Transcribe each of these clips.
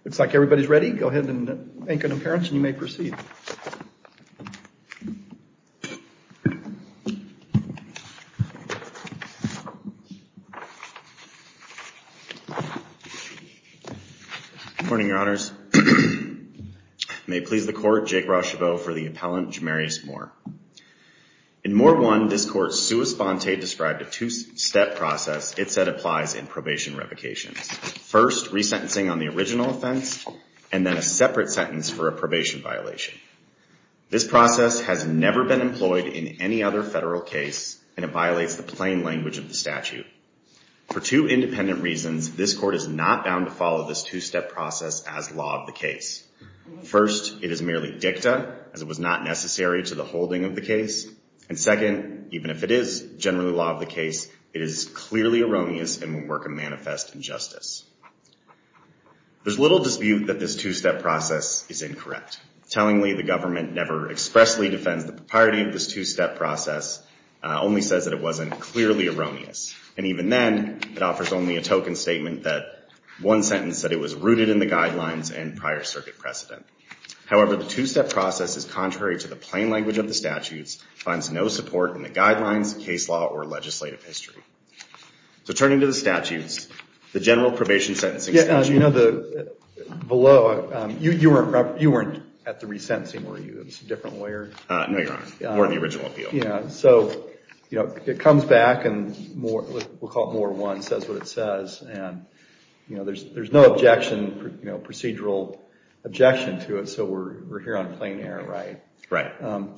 Looks like everybody's ready. Go ahead and make an appearance and you may proceed. Good morning, Your Honors. May it please the Court, Jake Rochebeau for the appellant, Jamarius Moore. In Moore 1, this Court sua sponte described a two-step process it said applies in probation revocations. First, resentencing on the original offense, and then a separate sentence for a probation violation. This process has never been employed in any other federal case, and it violates the plain language of the statute. For two independent reasons, this Court is not bound to follow this two-step process as law of the case. First, it is merely dicta, as it was not necessary to the holding of the case. And second, even if it is generally law of the case, it is clearly erroneous and will work a manifest injustice. There's little dispute that this two-step process is incorrect. Tellingly, the government never expressly defends the propriety of this two-step process, only says that it wasn't clearly erroneous. And even then, it offers only a token statement that one sentence said it was rooted in the guidelines and prior circuit precedent. However, the two-step process is contrary to the plain language of the statutes, finds no support in the guidelines, case law, or legislative history. So turning to the statutes, the general probation sentencing statute. You weren't at the resentencing, were you? It was a different lawyer. No, Your Honor. Or the original appeal. Yeah. So, it comes back and we'll call it Moore 1, says what it says. And, there's no objection, procedural objection to it. So we're here on plain error, right? Right.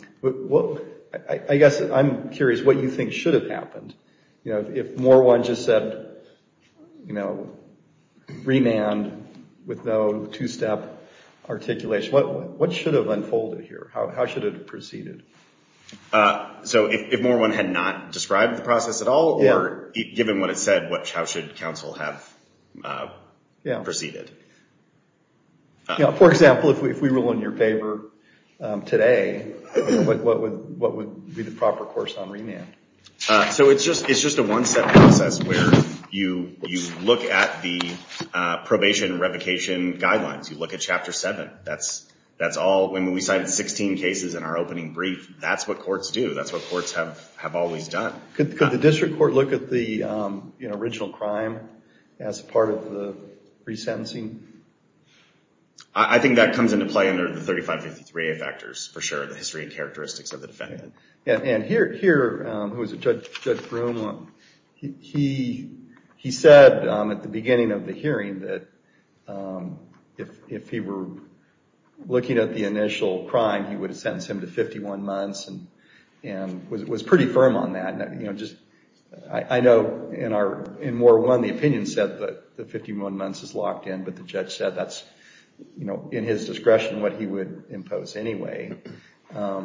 I guess I'm curious what you think should have happened. If Moore 1 just said, remand with no two-step articulation, what should have unfolded here? How should it have proceeded? So if Moore 1 had not described the process at all, or given what it said, how should counsel have proceeded? For example, if we rule in your favor today, what would be the proper course on remand? So it's just a one-step process where you look at the probation revocation guidelines. You look at Chapter 7. That's all. When we cited 16 cases in our opening brief, that's what courts do. That's what courts have always done. Could the district court look at the original crime as part of the resentencing? I think that comes into play under the 3553A factors, for sure, the history and characteristics of the defendant. And here, who was it, Judge Broom, he said at the beginning of the hearing that if he were looking at the initial crime, he would have sentenced him to 51 months and was pretty firm on that. And, I know in Moore 1, the opinion said that the 51 months is locked in, but the judge said that's, in his discretion, what he would impose anyway. How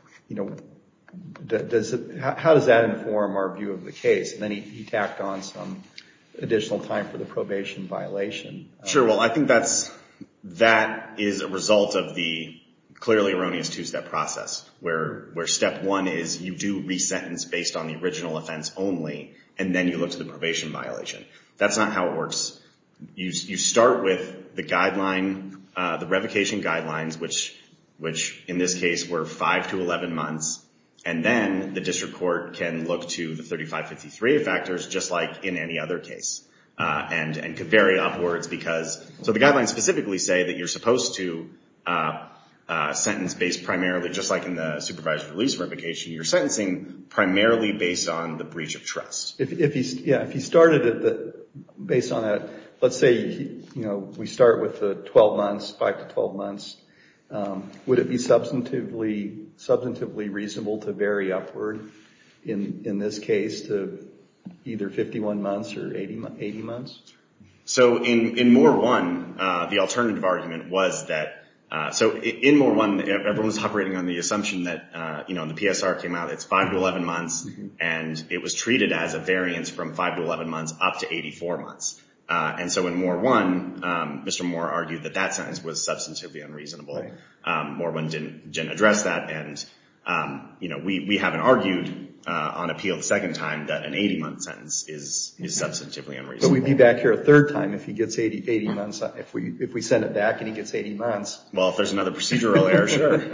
does that inform our view of the case? And then he tacked on some additional time for the probation violation. Sure. Well, I think that is a result of the clearly erroneous two-step process, where step one is you do resentence based on the original offense only, and then you look to the probation violation. That's not how it works. You start with the guideline, the revocation guidelines, which in this case were 5 to 11 months, and then the district court can look to the 3553A factors just like in any other case, and could vary upwards so the guidelines specifically say that you're supposed to sentence based primarily, just like in the supervised release revocation, you're sentencing primarily based on the breach of trust. If he started based on that, let's say we start with the 12 months, 5 to 12 months, would it be substantively reasonable to vary upward in this case to either 51 months or 80 months? So in Moore 1, the alternative argument was that in Moore 1, everyone was operating on the assumption that, the PSR came out, it's 5 to 11 months, and it was treated as a variance from 5 to 11 months up to 84 months. And so in Moore 1, Mr. Moore argued that sentence was substantively unreasonable. Right. Moore 1 didn't address that, and, we haven't argued on appeal the second time that an 80-month sentence is substantively But unreasonable. we'd be back here a third time if he gets 80 months, if we send it back and he gets 80 months. Well, if there's another procedural error, sure.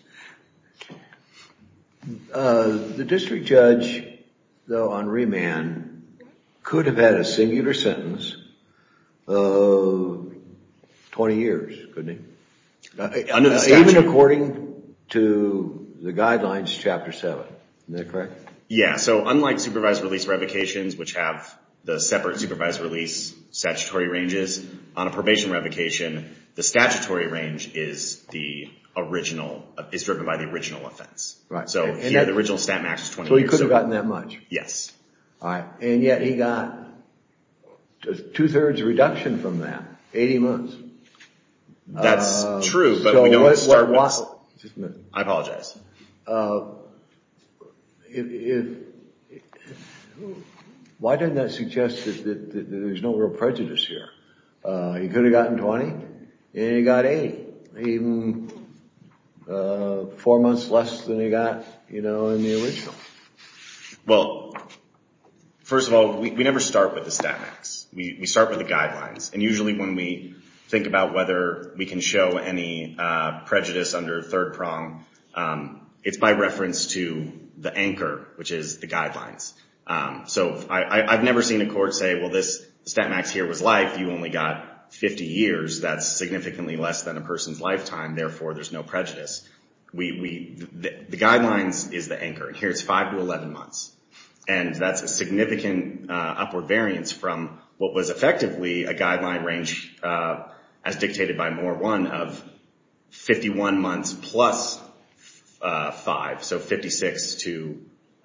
The district judge, though, on remand, could have had a singular sentence of 20 years, couldn't he? Under the statute. Even according to the guidelines, Chapter 7. Isn't that correct? Yeah, so unlike supervised release revocations, which have the separate supervised release statutory ranges, on a probation revocation, the statutory range is driven by the original offense. Right. So here, the original stat max is 20 years. So years. he could have gotten that much? Yes. All right. And yet he got two-thirds reduction from that, 80 months. That's true, but we don't start with... Just a minute. I apologize. Why doesn't that suggest that there's no real prejudice here? He could have gotten 20, and he got 80. Even 4 months less than he got, in the original. Well, first of all, we never start with the stat max. We start with the guidelines. And usually when we think about whether we can show any prejudice under third prong, it's by reference to the anchor, which is the guidelines. So I've never seen a court say, well, this stat max here was life. You only got 50 years. That's significantly less than a person's lifetime. Therefore, there's no prejudice. The guidelines is the anchor. And here it's 5 to 11 months. And that's a significant upward variance from what was effectively a guideline range as dictated by Moore 1 of 51 months plus 5. So 56 to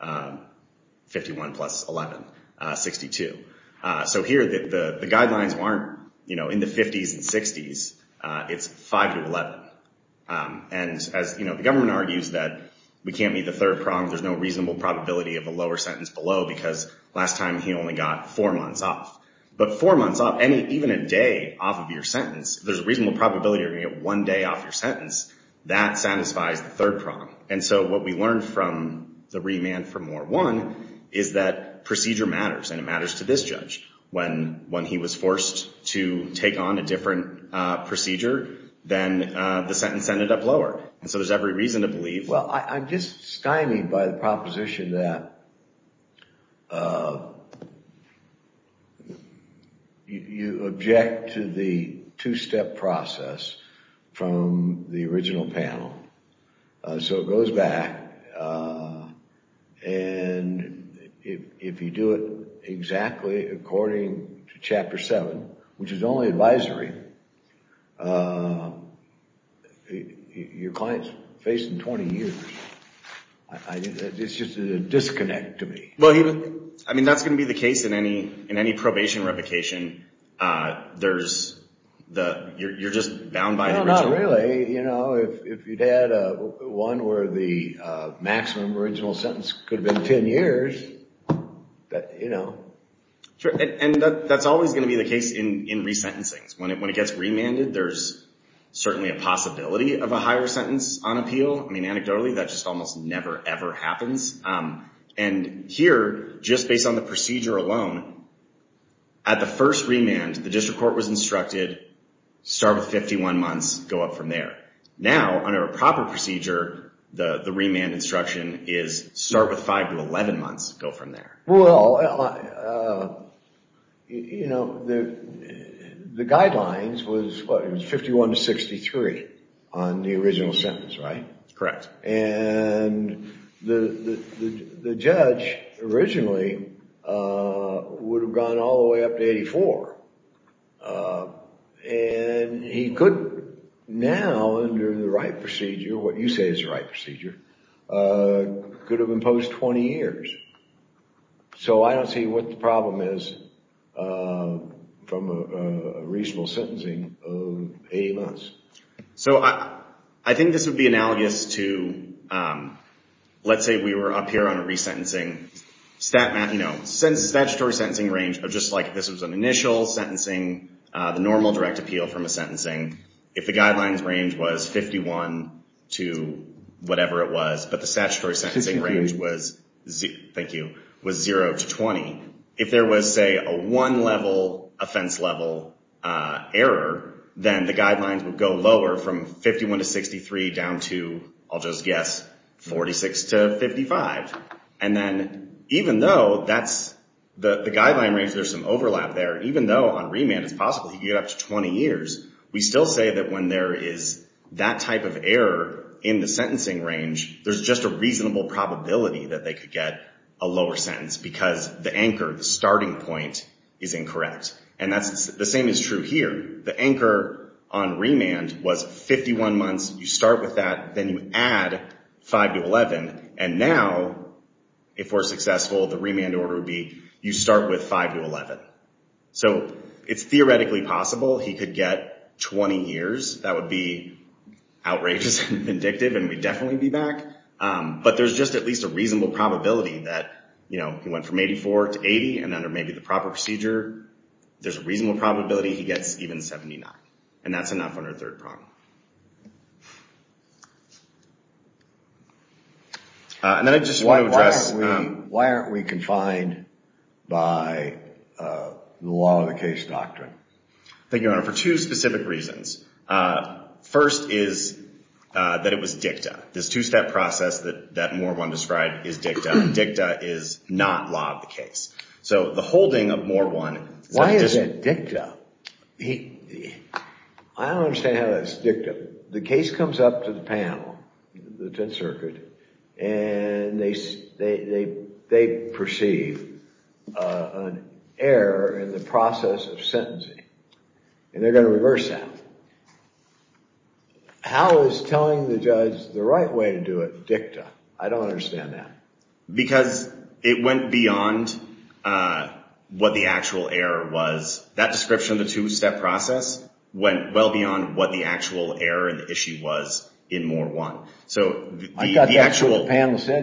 51 plus 11, 62. So here the guidelines aren't, in the 50s and 60s. It's 5 to 11. And as, the government argues that we can't meet the third prong, there's no reasonable probability of a lower sentence below because last time he only got 4 months off. But 4 months off, even a day off of your sentence, if there's a reasonable probability you're going to get 1 day off your sentence, that satisfies the third prong. And so what we learned from the remand for Moore 1 is that procedure matters, and it matters to this judge. When he was forced to take on a different procedure, then the sentence ended up lower. And so there's every reason to believe. Well, I'm just stymied by the proposition that you object to the two-step process from the original panel. So it goes back, and if you do it exactly according to Chapter 7, which is only advisory, your client's facing 20 years. It's just a disconnect to me. Well, that's going to be the case in any probation revocation. You're just bound by the original. No, not really. If you'd had one where the maximum original sentence could have been 10 years, Sure, and that's always going to be the case in resentencings. When it gets remanded, there's certainly a possibility of a higher sentence on appeal. Anecdotally, that just almost never, ever happens. And here, just based on the procedure alone, at the first remand, the district court was instructed, start with 51 months, go up from there. Now, under a proper procedure, the remand instruction is start with 5 to 11 months, go from there. Well, the guidelines was, it was 51 to 63 on the original sentence, right? Correct. And the judge originally would have gone all the way up to 84. And he could now, under the right procedure, what you say is the right procedure, could have imposed 20 years. So I don't see what the problem is from a reasonable sentencing of 80 months. So I think this would be analogous to, let's say we were up here on a resentencing statutory sentencing range of just like if this was an initial sentencing, the normal direct appeal from a sentencing. If the guidelines range was 51 to whatever it was, but the statutory sentencing range was 0 to 20. If there was, say, a 1-level offense level error, then the guidelines would go lower from 51 to 63 down to, I'll just guess, 46 to 55. And then even though that's the guideline range, there's some overlap there. Even though on remand it's possible he could get up to 20 years, we still say that when there is that type of error in the sentencing range, there's just a reasonable probability that they could get a lower sentence because the anchor, the starting point, is incorrect. And that's the same is true here. The anchor on remand was 51 months. You start with that, then you add 5 to 11. And now, if we're successful, the remand order would be you start with 5 to 11. So it's theoretically possible he could get 20 years. That would be outrageous and vindictive, and we'd definitely be back. But there's just at least a reasonable probability that, he went from 84 to 80, and under maybe the proper procedure, there's a reasonable probability he gets even 79. And that's enough under third prong. And then I just want to address... Why aren't we confined by the law of the case doctrine? Thank you, Your Honor, for two specific reasons. First is that it was dicta. This two-step process that Moore 1 described is dicta. Dicta is not law of the case. So the holding of Moore 1... Why is that dicta? I don't understand how that's dicta. The case comes up to the panel, the 10th Circuit, and they perceive an error in the process of sentencing, and they're going to reverse that. How is telling the judge the right way to do it dicta? I don't understand that. Because it went beyond what the actual error was. That description of the two-step process went well beyond what the actual error and the issue was in Moore 1. So I thought that's what the panel said.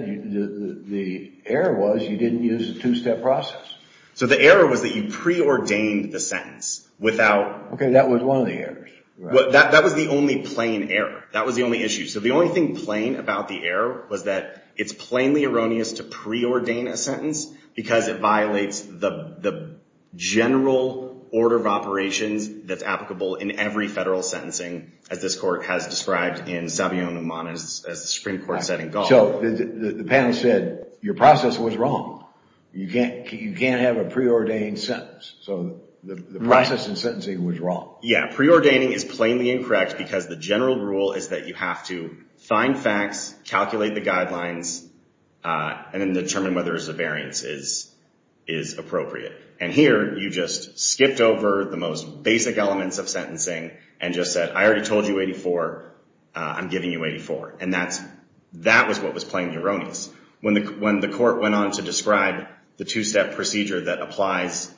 The error was you didn't use the two-step process. So the error was that you preordained the sentence without... Okay, that was one of the errors. Right. Well, that was the only plain error. That was the only issue. So the only thing plain about the error was that it's plainly erroneous to preordain a sentence because it violates the general order of operations that's applicable in every federal sentencing, as this court has described in Savion-Uman as the Supreme Court said in Gall. So the panel said your process was wrong. You can't have a preordained sentence. So the process in sentencing was wrong. Yeah, preordaining is plainly incorrect because the general rule is that you have to find facts, calculate the guidelines, and then determine whether a variance is appropriate. And here, you just skipped over the most basic elements of sentencing and just said, I already told you 84, I'm giving you 84. And that was what was plainly erroneous. When the court went on to describe the two-step procedure that applies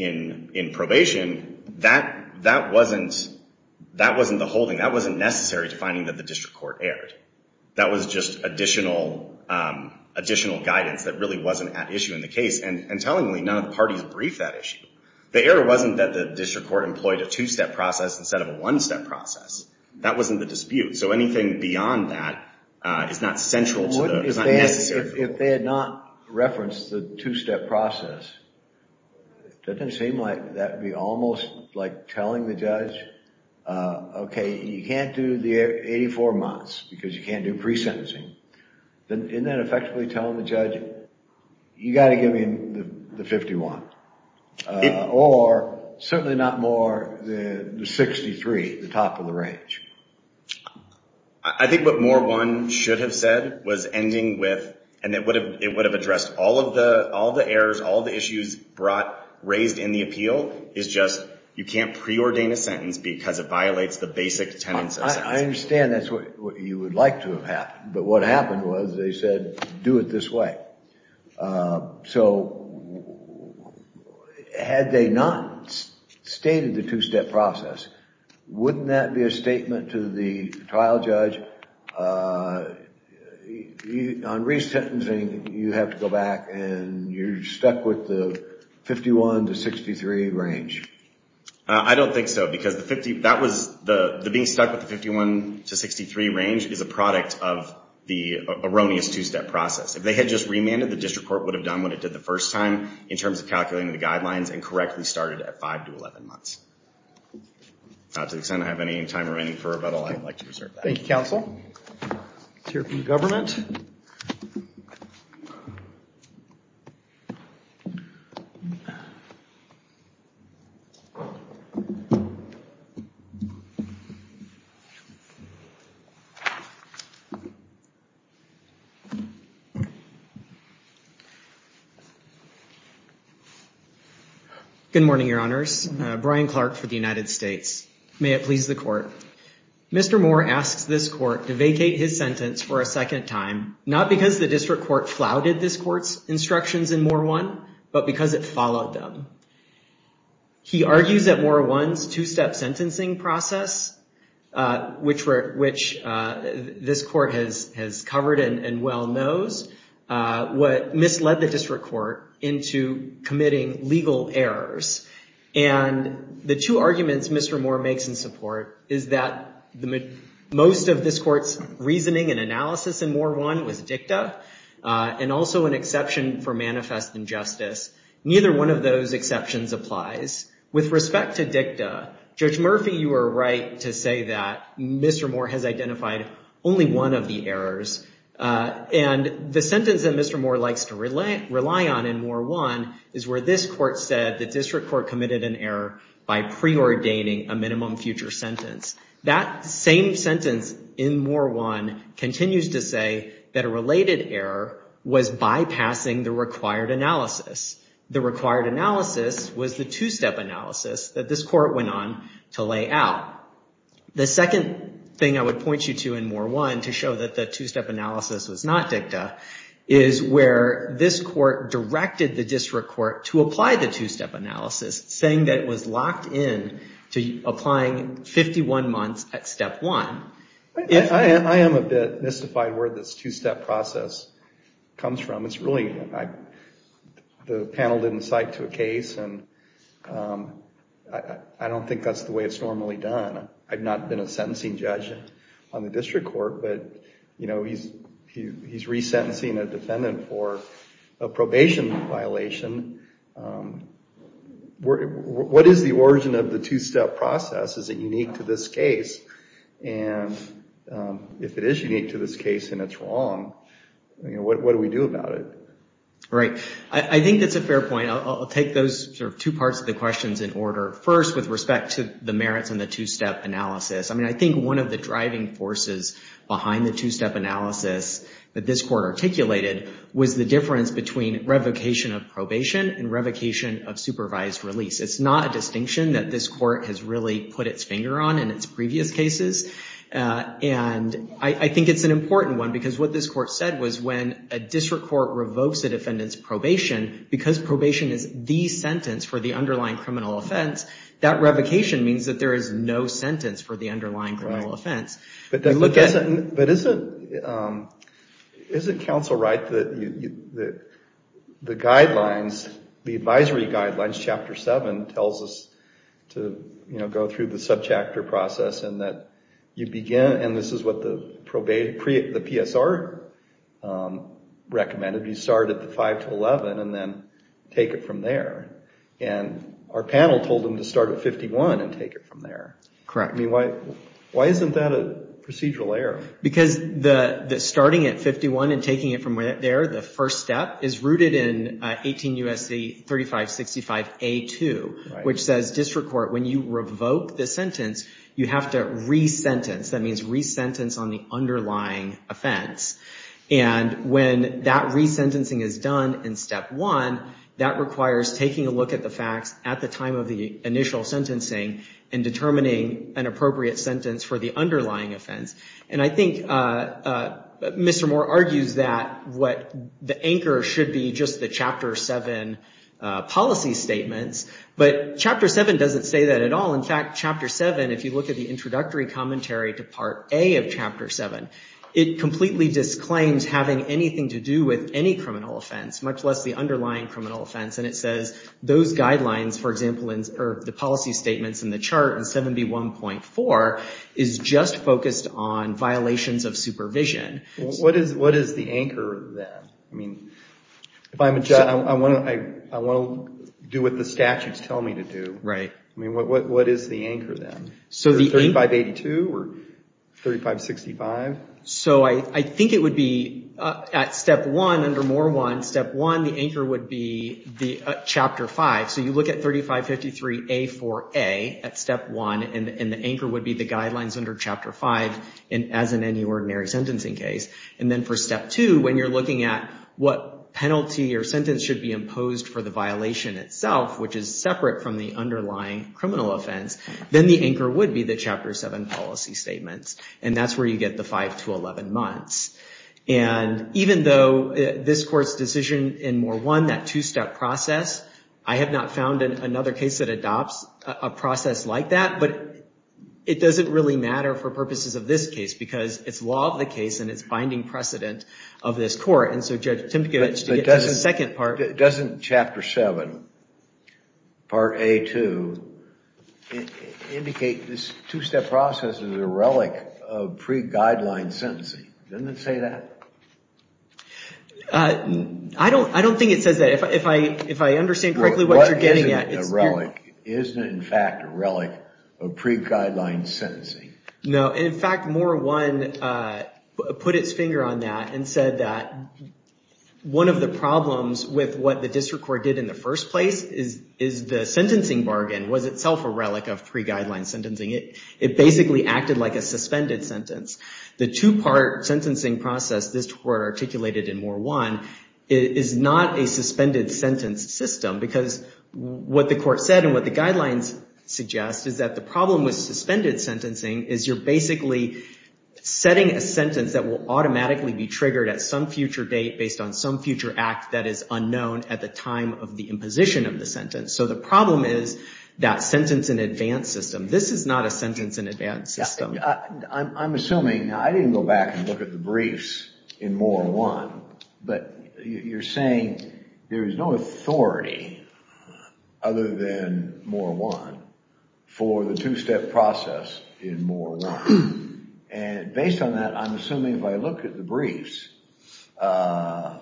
in probation, that wasn't the holding. That wasn't necessary to finding that the district court erred. That was just additional guidance that really wasn't at issue in the case. And tellingly, none of the parties briefed that issue. The error wasn't that the district court employed a two-step process instead of a one-step process. That wasn't the dispute. So anything beyond that is not central to is not necessary. If they had not referenced the two-step process, doesn't it seem like that would be almost like telling the judge, okay, you can't do the 84 months because you can't do pre-sentencing. Then isn't that effectively telling the judge, you got to give him the 51? Or certainly not more than the 63, the top of the range. I think what Moore 1 should have said was ending with, and it would have addressed all of the errors, all of the issues raised in the appeal, is just you can't preordain a sentence because it violates the basic tenets of sentencing. I understand that's what you would like to have happened, but what happened was they said, do it this way. So had they not stated the two-step process, wouldn't that be a statement to the trial judge, on resentencing, you have to go back and you're stuck with the 51 to 63 range? I don't think so, because the being stuck with the 51 to 63 range is a product of the erroneous two-step process. If they had just remanded, the district court would have done what it did the first time in terms of calculating the guidelines and correctly started at 5 to 11 months. To the extent I have any time remaining for rebuttal, I'd like to reserve that. Thank you, counsel. Let's hear from the government. Good morning, Your Honors. Brian Clark for the United States. May it please the court. Mr. Moore asks this court to vacate his sentence for a second time, not because the district court flouted this court's instructions in Moore 1, but because it followed them. He argues that Moore 1's two-step sentencing process, which this court has covered and well knows, what misled the district court into committing legal errors. And the two arguments Mr. Moore makes in support is that most of this court's reasoning and analysis in Moore 1 was dicta, and also an exception for manifest injustice. Neither one of those exceptions applies. With respect to dicta, Judge Murphy, you are right to say that Mr. Moore has identified only one of the errors. And the sentence that Mr. Moore likes to rely on in Moore 1 is where this court said the district court committed an error by preordaining a minimum future sentence. That same sentence in Moore 1 continues to say that a related error was bypassing the required analysis. The required analysis was the two-step analysis that this court went on to lay out. The second thing I would point you to in Moore 1 to show that the two-step analysis was not dicta is where this court directed the district court to apply the two-step analysis, saying that it was locked in to applying 51 months at step 1. I am a bit mystified where this two-step process comes from. It's really, the panel didn't cite to a case, and I don't think that's the way it's normally done. I've not been a sentencing judge on the district court, but he's resentencing a defendant for a probation violation. What is the origin of the two-step process? Is it unique to this case? And if it is unique to this case and it's wrong, what do we do about it? Right. I think that's a fair point. I'll take those sort of two parts of the questions in order. First, with respect to the merits and the two-step analysis. I think one of the driving forces behind the two-step analysis that this court articulated was the difference between revocation of probation and revocation of supervised release. It's not a distinction that this court has really put its finger on in its previous cases. And I think it's an important one because what this court said was when a district court revokes a defendant's probation, because probation is the sentence for the underlying criminal offense, that revocation means that there is no sentence for the underlying criminal offense. But isn't counsel right that the guidelines, the advisory guidelines, Chapter 7 tells us to go through the subchapter process, and that you begin, and this is what the PSR recommended, you start at the 5 to 11 and then take it from there. And our panel told them to start at 51 and take it from there. Correct. Why isn't that a procedural error? Because the starting at 51 and taking it from there, the first step, is rooted in 18 U.S.C. 3565A2, which says district court, when you revoke the sentence, you have to re-sentence. That means re-sentence on the underlying offense. And when that re-sentencing is done in step 1, that requires taking a look at the facts at the time of the initial sentencing and determining an appropriate sentence for the underlying offense. And I think Mr. Moore argues that what the anchor should be just the Chapter 7 policy statements, but Chapter 7 doesn't say that at all. In fact, Chapter 7, if you look at the introductory commentary to Part A of Chapter 7, it completely disclaims having anything to do with any criminal offense, much less the underlying criminal offense. And it says those guidelines, for example, or the policy statements in the chart in 7B1.4 is just focused on violations of supervision. What is the anchor then? I mean, if I'm a judge, I want to do what the statutes tell me to do. Right. I mean, what is the anchor then? So the 3582 or 3565? So I think it would be at step 1 under Moore 1. Step 1, the anchor would be the chapter 5. So you look at 3553A4A at step 1, and the anchor would be the guidelines under chapter 5, as in any ordinary sentencing case. And then for step 2, when you're looking at what penalty or sentence should be imposed for the violation itself, which is separate from the underlying criminal offense, then the anchor would be the Chapter 7 policy statements. And that's where you get the 5 to 11 months. And even though this court's decision in Moore 1, that two-step process, I have not found another case that adopts a process like that, but it doesn't really matter for purposes of this case because it's law of the case and it's binding precedent of this court. And so Judge Timkovich, to get to the second part. Doesn't Chapter 7, Part A2, indicate this two-step process is a relic of pre-guideline sentencing? Doesn't it say that? I don't think it says that. If I understand correctly what you're getting at. Isn't it in fact a relic of pre-guideline sentencing? No, in fact, Moore 1 put its finger on that and said that one of the problems with what the district court did in the first place is the sentencing bargain was itself a relic of pre-guideline sentencing. It basically acted like a suspended sentence. The two-part sentencing process this court articulated in Moore 1 is not a suspended sentence system because what the court said and what the guidelines suggest is that the problem with suspended sentencing is you're basically setting a sentence that will automatically be triggered at some future date based on some future act that is unknown at the time of the imposition of the sentence. So the problem is that sentence in advance system. This is not a sentence in advance system. I'm assuming, I didn't go back and look at the briefs in Moore 1, but you're saying there is no authority other than Moore 1 for the two-step process in Moore 1. And based on that, I'm assuming if I look at the briefs, the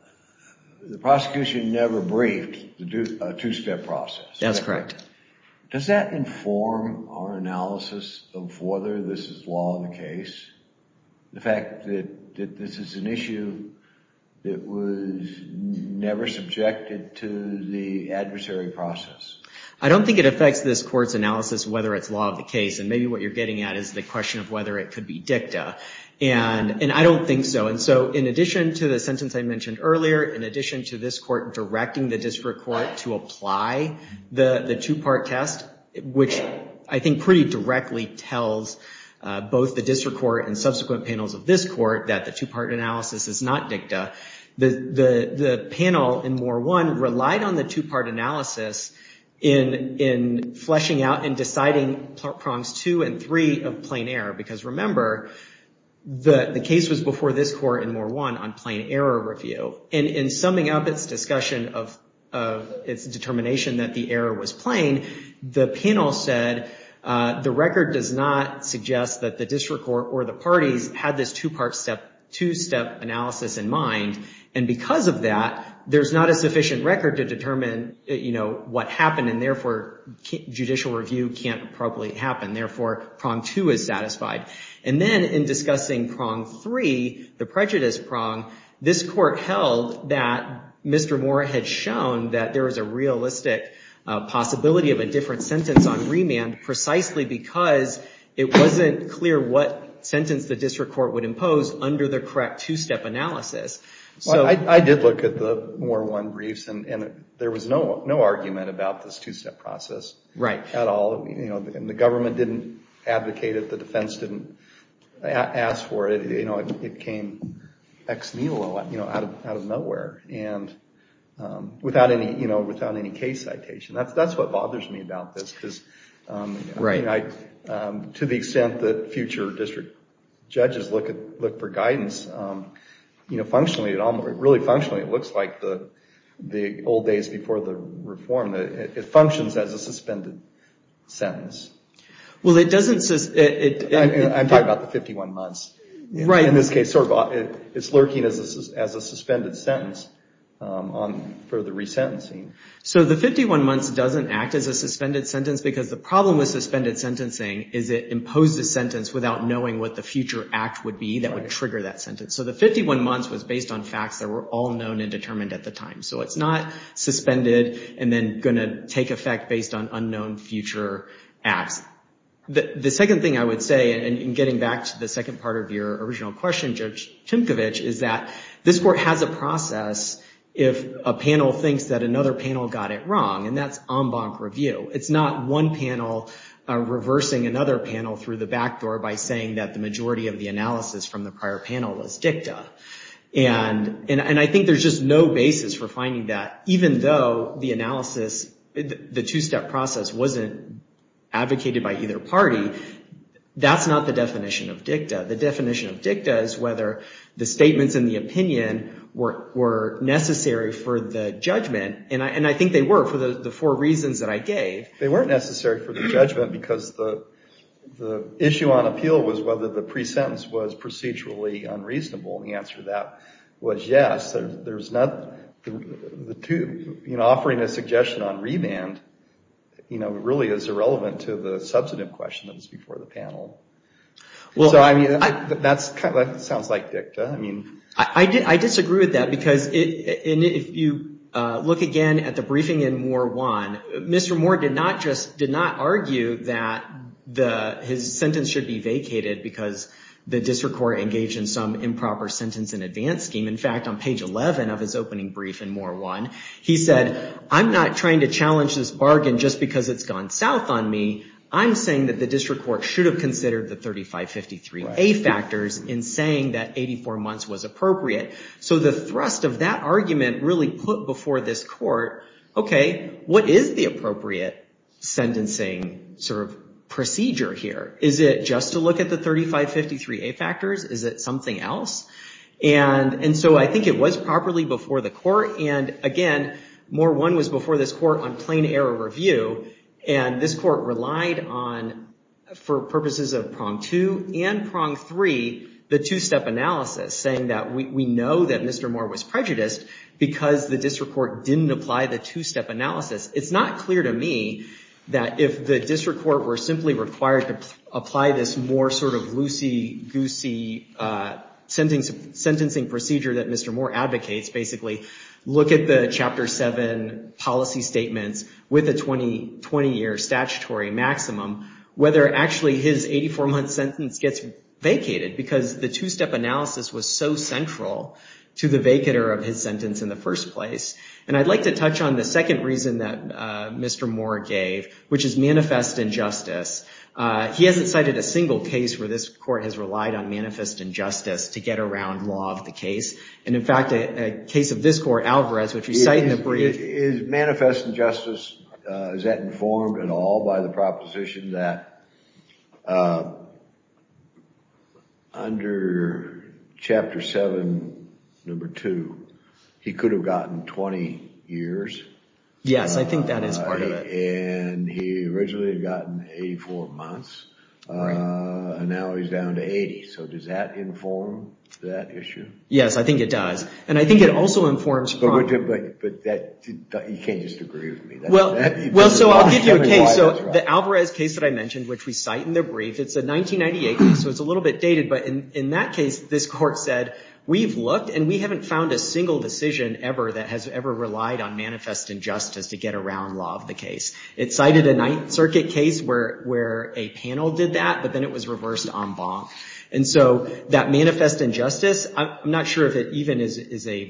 prosecution never briefed the two-step process. That's correct. Does that inform our analysis of whether this is law of the case? The fact that this is an issue that was never subjected to the adversary process? I don't think it affects this court's analysis whether it's law of the case, and maybe what you're getting at is the question of whether it could be dicta. And I don't think so. And so in addition to the sentence I mentioned earlier, in addition to this court directing the district court to apply the two-part test, which I think pretty directly tells both the district court and subsequent panels of this court that the two-part analysis is not dicta, the panel in Moore 1 relied on the two-part analysis in fleshing out and deciding prongs 2 and 3 of plain error. Because remember, the case was before this court in Moore 1 on plain error review. And in summing up its discussion of its determination that the error was plain, the panel said the record does not suggest that the district court or the parties had this two-step analysis in mind. And because of that, there's not a sufficient record to determine, what happened, and therefore judicial review can't appropriately happen. Therefore, prong 2 is satisfied. And then in discussing prong 3, the prejudice prong, this court held that Mr. Moore had shown that there was a realistic possibility of a different sentence on remand precisely because it wasn't clear what sentence the district court would impose under the correct two-step analysis. So I did look at the Moore 1 briefs, and there was no argument about this two-step process, right, at all. And the government didn't advocate it. The defense didn't ask for it. It came ex nihilo, out of nowhere, and without any case citation. That's what bothers me about this, because right. To the extent that future district judges look for guidance, functionally, it looks like the old days before the reform. It functions as a suspended sentence. Well, it doesn't. I'm talking about the 51 months. Right. In this case, it's lurking as a suspended sentence for the resentencing. So the 51 months doesn't act as a suspended sentence because the problem with suspended sentencing is it imposed a sentence without knowing what the future act would be that would trigger that sentence. So the 51 months was based on facts that were all known and determined at the time. So it's not suspended and then going to take effect based on unknown future acts. The second thing I would say, and in getting back to the second part of your original question, Judge Timkovich, is that this court has a process if a panel thinks that another panel got it wrong, and that's en banc review. It's not one panel reversing another panel through the back door by saying that the majority of the analysis from the prior panel was dicta. And I think there's just no basis for finding that, even though the analysis, the two-step process wasn't advocated by either party, that's not the definition of dicta. The definition of dicta is whether the statements in the opinion were necessary for the judgment, and I think they were for the four reasons that I gave. They weren't necessary for the judgment because the issue on appeal was whether the pre-sentence was procedurally unreasonable, and the answer to that was yes. There's not the two, offering a suggestion on remand, really is irrelevant to the substantive question that was before the panel. Well, so that sounds like dicta. I disagree with that because if you look again at the briefing in Moore 1, Mr. Moore did not argue that his sentence should be vacated because the district court engaged in some improper sentence in advance scheme. In fact, on page 11 of his opening brief in Moore 1, he said, I'm not trying to challenge this bargain just because it's gone south on me. I'm saying that the district court should have considered the 3553A factors in saying that 84 months was appropriate. So the thrust of that argument really put before this court, okay, what is the appropriate sentencing sort of procedure here? Is it just to look at the 3553A factors? Is it something else? And so I think it was properly before the court. And again, Moore 1 was before this court on plain error review. And this court relied on, for purposes of prong 2 and prong 3, the two-step analysis, saying that we know that Mr. Moore was prejudiced because the district court didn't apply the two-step analysis. It's not clear to me that if the district court were simply required to apply this more sort of loosey-goosey sentencing procedure that Mr. Moore advocates, basically look at the Chapter 7 policy statements with a 20-year statutory maximum, whether actually his 84-month sentence gets vacated because the two-step analysis was so central to the vacater of his sentence in the first place. And I'd like to touch on the second reason that Mr. Moore gave, which is manifest injustice. He hasn't cited a single case where this court has relied on manifest injustice to get around law of the case. And in fact, a case of this court, Alvarez, which we cite in the brief. Is manifest injustice, is that informed at all by the proposition that under Chapter 7, Number 2, he could have gotten 20 years? Yes, I think that is part of it. And he originally had gotten 84 months, and now he's down to 80. So does that inform that issue? Yes, I think it does. And I think it also informs... But that, you can't just agree with me. Well, so I'll give you a case. So the Alvarez case that I mentioned, which we cite in the brief, it's a 1998 case, so it's a little bit dated. But in that case, this court said, we've looked and we haven't found a single decision ever that has ever relied on manifest injustice to get around law of the case. It cited a Ninth Circuit case where a panel did that, but then it was reversed en banc. And so that manifest injustice, I'm not sure if it even is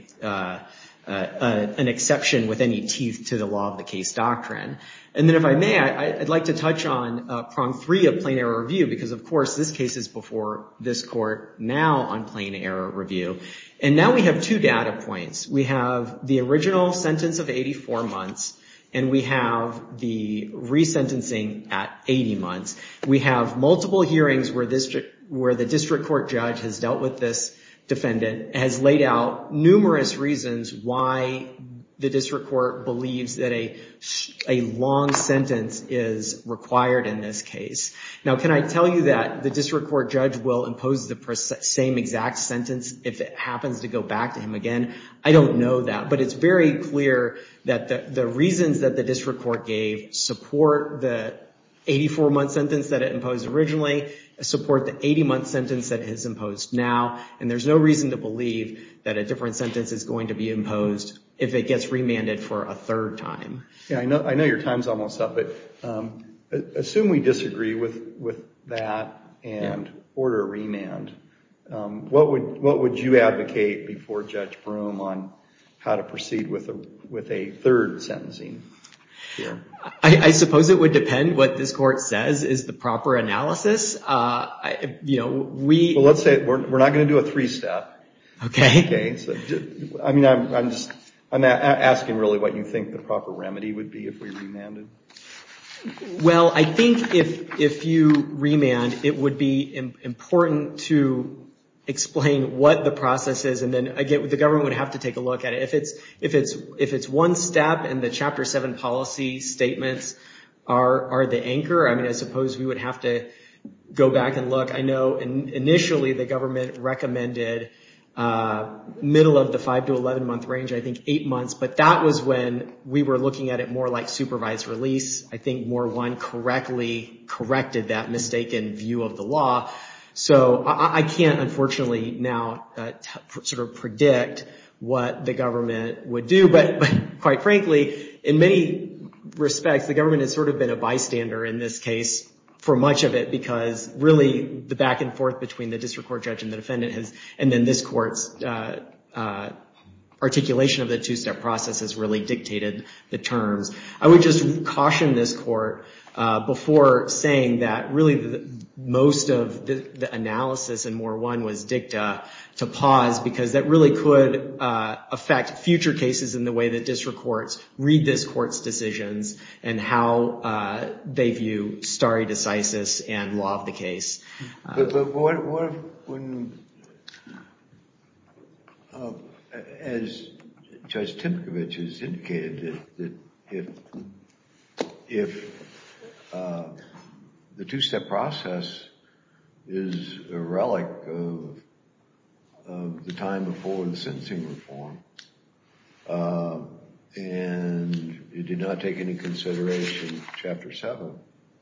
an exception with any teeth to the law of the case doctrine. And then if I may, I'd like to touch on prong 3 of plain error review, because of course this case is before this court now on plain error review. And now we have two data points. We have the original sentence of 84 months, and we have the resentencing at 80 months. We have multiple hearings where the district court judge has dealt with this defendant, has laid out numerous reasons why the district court believes that a long sentence is required in this case. Now, can I tell you that the district court judge will impose the same exact sentence if it happens to go back to him again? I don't know that, but it's very clear that the reasons that the district court gave support the 84-month sentence that it imposed originally, support the 80-month sentence that it has imposed now, and there's no reason to believe that a different sentence is going to be imposed if it gets remanded for a third time. Yeah, I know your time's almost up, but assume we disagree with that and order a remand. What would you advocate before Judge Broom on how to proceed with a third sentencing here? I suppose it would depend what this court says is the proper analysis. Well, let's say we're not going to do a three-step. Okay. So, I mean, I'm asking really what you think the proper remedy would be if we remanded. Well, I think if you remand, it would be important to explain what the process is, and then again, the government would have to take a look at it. If it's one step and the Chapter 7 policy statements are the anchor, I mean, I suppose we would have to go back and look. I know initially the government recommended middle of the 5 to 11 month range, I think 8 months, but that was when we were looking at it more like supervised release. I think Moore 1 correctly corrected that mistaken view of the law. So I can't, unfortunately, now sort of predict what the government would do, but quite frankly, in many respects, the government has sort of been a bystander in this case for much of it, because really the back and forth between the district court judge and the defendant and then this court's articulation of the two-step process has really dictated the terms. I would just caution this court before saying that really most of the analysis in Moore 1 was dicta to pause, because that really could affect future cases in the way that district courts read this court's decisions and how they view stare decisis and law of the case. But what if when, as Judge Timkovich has indicated, that if the two-step process is a relic of the time before the sentencing reform, and it did not take any consideration Chapter 7,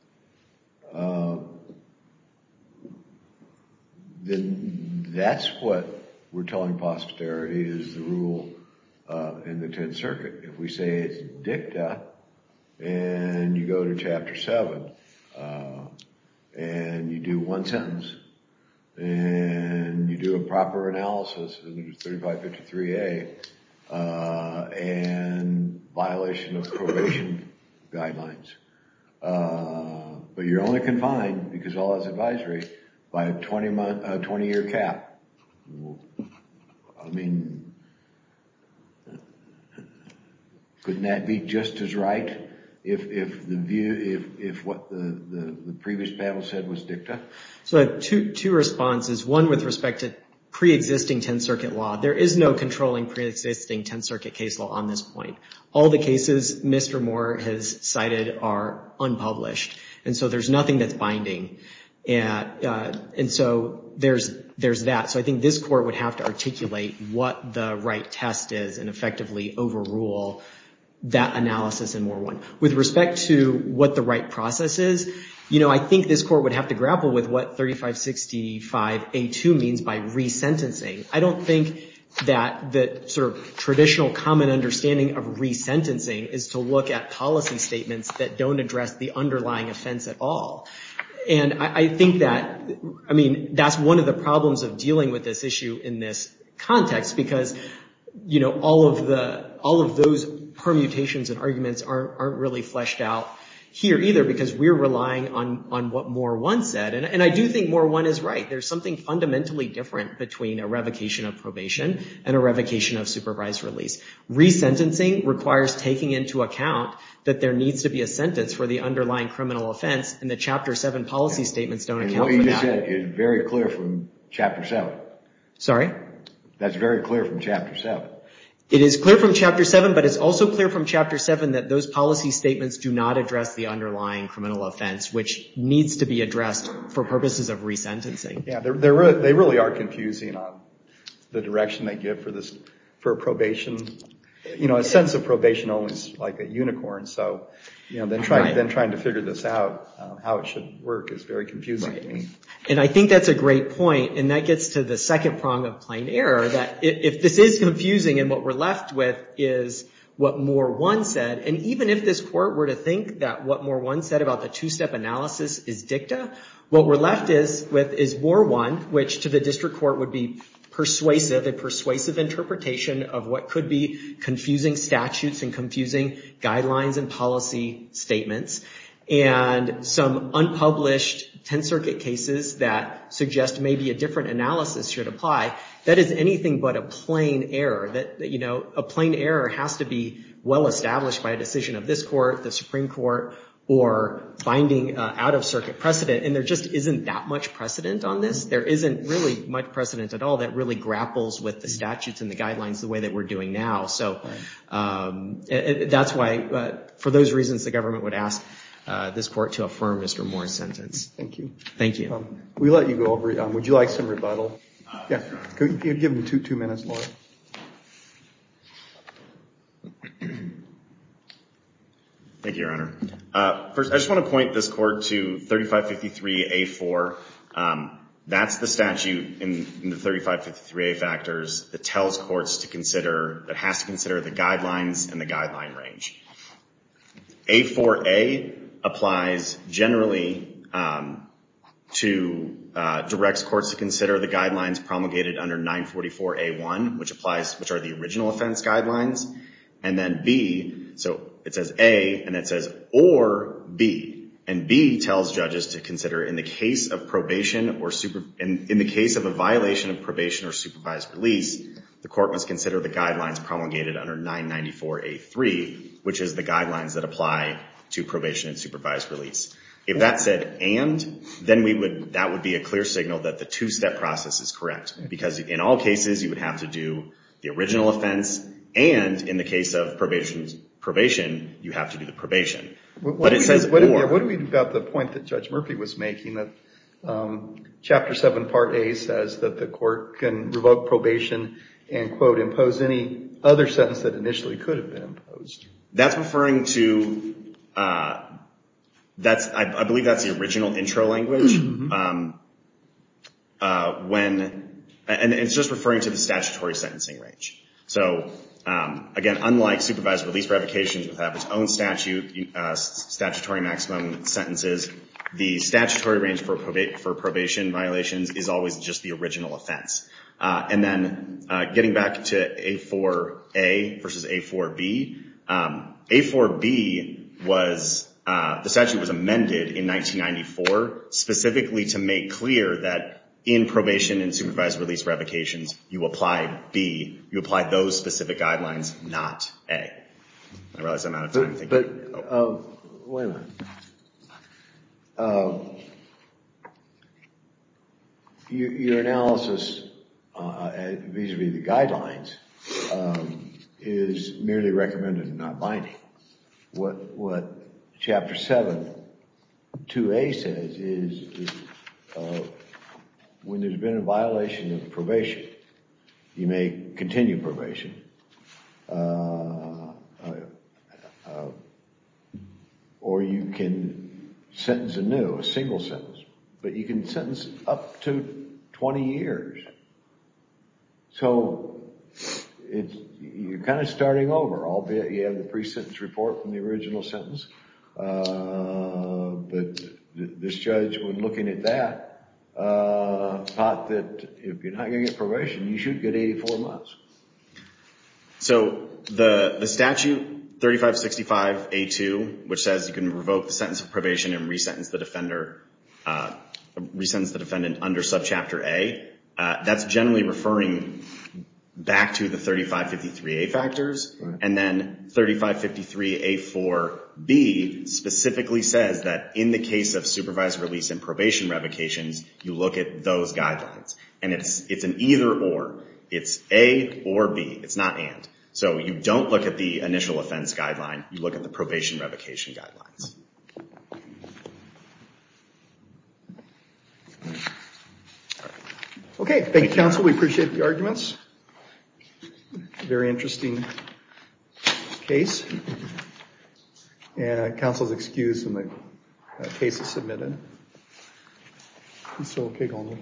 then that's what we're telling posterity is the rule in the 10th Circuit. If we say it's dicta and you go to Chapter 7 and you do one sentence and you do a proper analysis in 3553A and violation of probation guidelines, but you're only confined, because all that's advisory, by a 20-year cap. I mean, couldn't that be just as right if what the previous panel said was dicta? So I have two responses. One with respect to pre-existing 10th Circuit law. There is no controlling pre-existing 10th Circuit case law on this point. All the cases Mr. Moore has cited are unpublished, and so there's nothing that's binding. And so there's that. So I think this court would have to articulate what the right test is and effectively overrule that analysis in Moore 1. With respect to what the right process is, I think this court would have to grapple with what 3565A2 means by resentencing. I don't think that the sort of traditional common understanding of resentencing is to look at policy statements that don't address the underlying offense at all. And I think that, that's one of the problems of dealing with this issue in this context, because, all of those permutations and arguments aren't really fleshed out here either, because we're relying on what Moore 1 said. And I do think Moore 1 is right. There's something fundamentally different between a revocation of probation and a revocation of supervised release. Resentencing requires taking into account that there needs to be a sentence for the underlying criminal offense, and the Chapter 7 policy statements don't account for that. And what you just said is very clear from Chapter 7. Sorry? That's very clear from Chapter 7. It is clear from Chapter 7, but it's also clear from Chapter 7 that those policy statements do not address the underlying criminal offense, which needs to be addressed for purposes of resentencing. Yeah, they really are confusing on the direction they give for probation. A sentence of probation only is like a unicorn. So, then trying to figure this out, how it should work, is very confusing to me. And I think that's a great point, and that gets to the second prong of plain error, that if this is confusing and what we're left with is what Moore 1 said, and even if this court were to think that what Moore 1 said about the two-step analysis is dicta, what we're left with is Moore 1, which to the district court would be a persuasive interpretation of what could be confusing statutes and confusing guidelines and policy statements, and some unpublished 10th Circuit cases that suggest maybe a different analysis should apply. That is anything but a plain error. A plain error has to be well established by a decision of this court, the Supreme Court, or binding out-of-circuit precedent, and there just isn't that much precedent on this. There isn't really much precedent at all that really grapples with the statutes and the guidelines the way that we're doing now. So that's why, for those reasons, the government would ask this court to affirm Mr. Moore's sentence. Thank you. Thank you. We let you go over. Would you like some rebuttal? Yeah. Could you give him 2 minutes, Laura? Thank you, Your Honor. First, I just want to point this court to 3553A4. That's the statute in the 3553A factors that tells courts to consider, that has to consider the guidelines and the guideline range. A4A applies generally to directs courts to consider the guidelines promulgated under 944A1, which are the original offense guidelines, and then B, so it says A and it says or B, and B tells judges to consider in the case of probation or in the case of a violation of probation or supervised release, the court must consider the guidelines promulgated under 994A3, which is the guidelines that apply to probation and supervised release. If that said and, then that would be a clear signal that the two-step process is correct, because in all cases you would have to do the original offense, and in the case of probation, you have to do the probation. But it says or. What do we do about the point that Judge Murphy was making, that Chapter 7, Part A says that the court can revoke probation and, quote, impose any other sentence that initially could have been imposed? That's referring to, I believe that's the original intro language, and it's just referring to the statutory sentencing range. So, again, unlike supervised release revocations, which have its own statutory maximum sentences, the statutory range for probation violations is always just the original offense. And then getting back to A4A versus A4B, A4B was, the statute was amended in 1994 specifically to make clear that in probation and supervised release revocations, you apply B, you apply those specific guidelines, not A. I realize I'm out of time. Wait a minute. Your analysis vis-a-vis the guidelines is merely recommended and not binding. What Chapter 7, 2A says is when there's been a violation of probation, you may continue probation, or you can sentence anew, a single sentence, but you can sentence up to 20 years. So you're kind of starting over, albeit you have the pre-sentence report from the original sentence. But this judge, when looking at that, thought that if you're not going to get probation, you should get 84 months. So the statute, 3565A2, which says you can revoke the sentence of probation and resentence the defendant under subchapter A. That's generally referring back to the 3553A factors. Right. And then 3553A4B specifically says that in the case of supervised release and probation revocations, you look at those guidelines. And it's an either or. It's A or B. It's not and. So you don't look at the initial offense guideline. You look at the probation revocation guidelines. Okay. Thank you, counsel. We appreciate the arguments. Very interesting case. And counsel's excused when the case is submitted. So, okay, going on.